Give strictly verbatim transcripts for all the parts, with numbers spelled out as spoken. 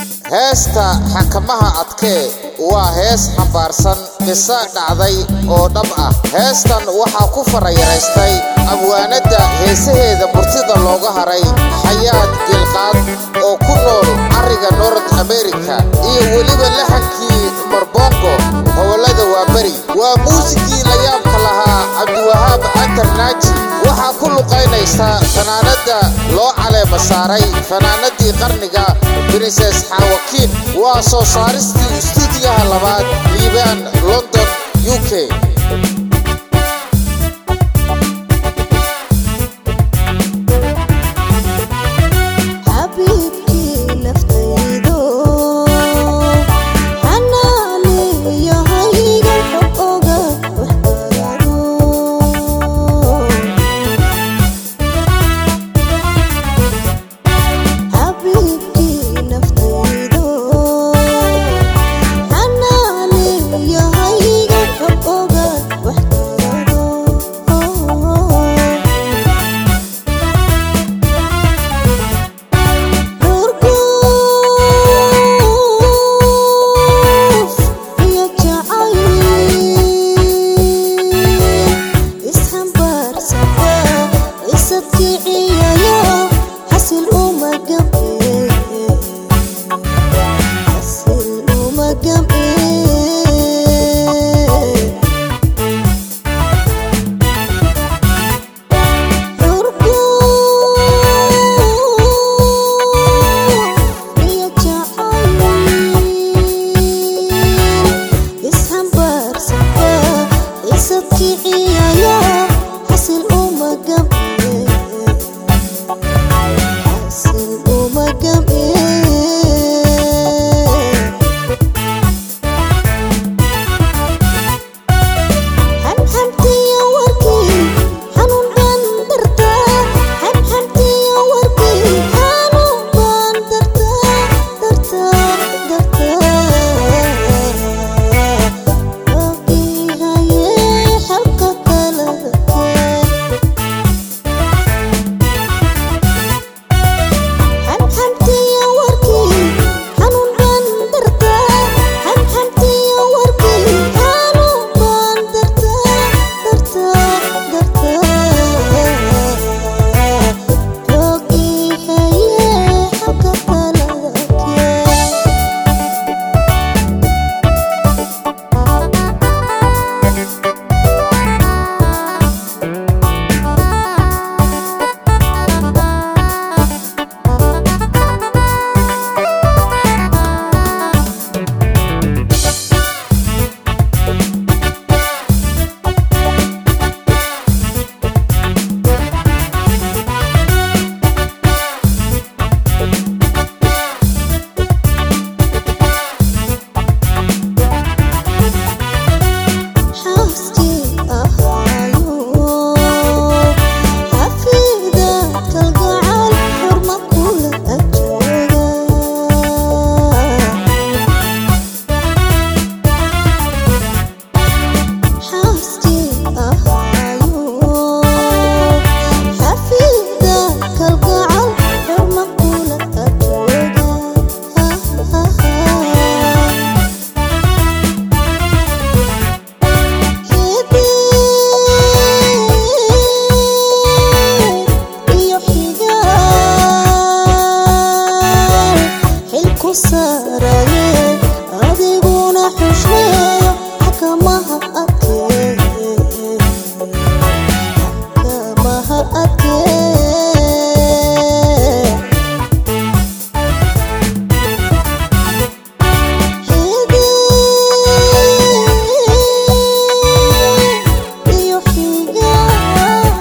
heesta xakamaha adkee waa hees xambaarsan qisa dhacday oo dhab ah. heestan waxaa ku farayareystay abwaanada heesaheeda murtida looga haray xayaad gilqaad oo ku nool ariga North America iyo weliba laxankii marbongo hawlada waa bari waa muusikii la yaabka lahaa Cabdiwahaab Antarnaaji waxaa ku luqaynaysa fanaanada loo caleema saaray fanaanadii qarniga Princess Hawakin waa soo saaristii stuudiyaha labaad Liban London U K.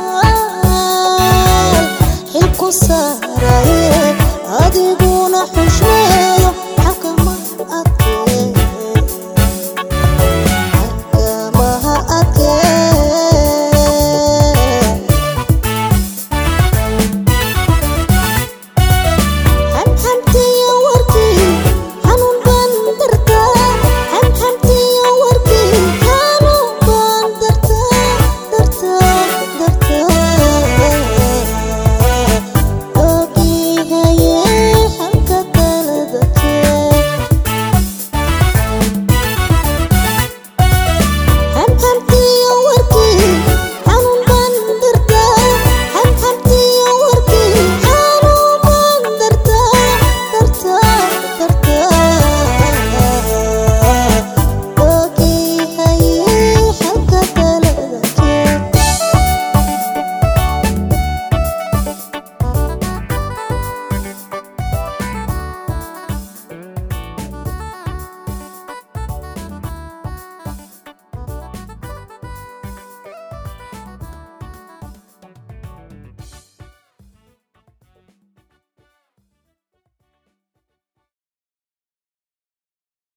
Adiguna